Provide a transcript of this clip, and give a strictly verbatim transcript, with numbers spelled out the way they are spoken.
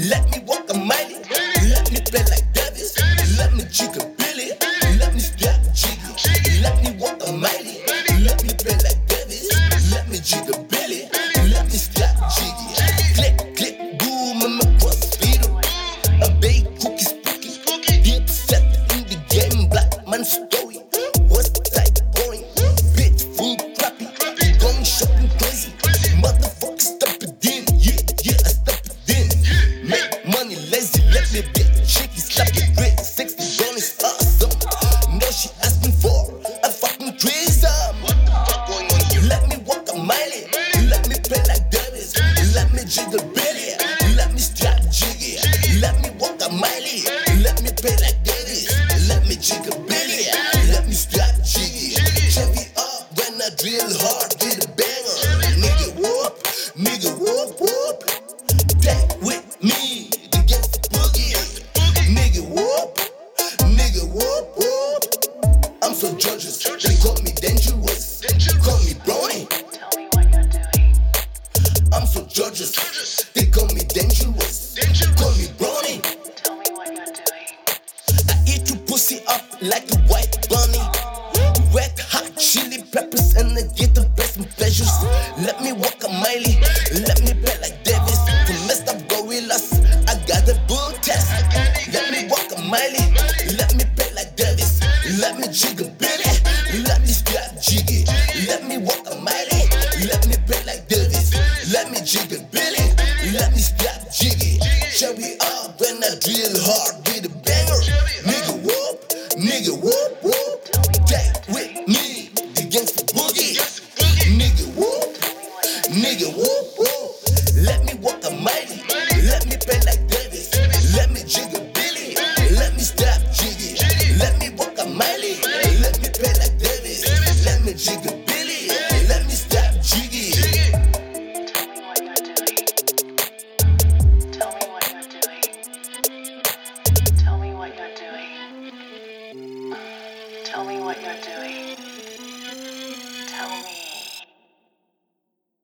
Let me walk a mile. Let me play like Davis. Let me jiggle Billy. Let me strap jiggy. Let me walk a mile. Let me play like Davis. Let me jiggle Billy. Let me strap jiggy. Click, click, boom, I'm a cross feeder. A bake cookie spooky. Deep set in the game, black man story. What's type boring? Bitch full crappy. Gone shopping crazy. Motherfucker stop it in. Yeah, yeah, I stop it in. Make money lazy. Let me be shaky, slap it great. Sexy girl is awesome. Now she asking for a fucking threesome. What the fuck going on here? Let me walk a mile. Let me play like Davis. Let me jiggle Billy. Let me strap jiggy. Let me walk a mile. Let me play like Davis. Let me jiggle Billy. Let me strap jiggy. Chevy up when I drill hard with a banger. Nigga whoop, nigga whoop whoop. Take with me to get the boogie. Nigga whoop, nigga whoop whoop. I'm so gorgeous, they call me dangerous. Call me brownie. Tell me what you're doing. I'm so gorgeous, they call me dangerous. Call me brownie. Tell me what you're doing. I eat your pussy up like a white bunny. Red hot chili peppers and I get the best and pleasures. Let me walk a mile, let me play like Davis. To messed up gorillas, I got a bull test. Let me walk a mile, let me play like Davis. Let me jiggle Billy, let me strap jiggy. Let me walk a mile, let me play like Davis. Let me jiggle Billy, let me strap jiggy. Cherry up when I drill hard with a banger. Nigga whoop, nigga whoop whoop. Take with me the gangsta boogie. Nigga whoop, nigga whoop whoop. Let me walk a mile, let me play like Davis. Let me jiggle Billy, let me strap jiggy. Let me walk a mile, let me play like Davis. Let me jiggle Billy, let me strap jiggy. Tell me what you're doing. Tell me what you're doing. Tell me what you're doing. Tell me what you're doing.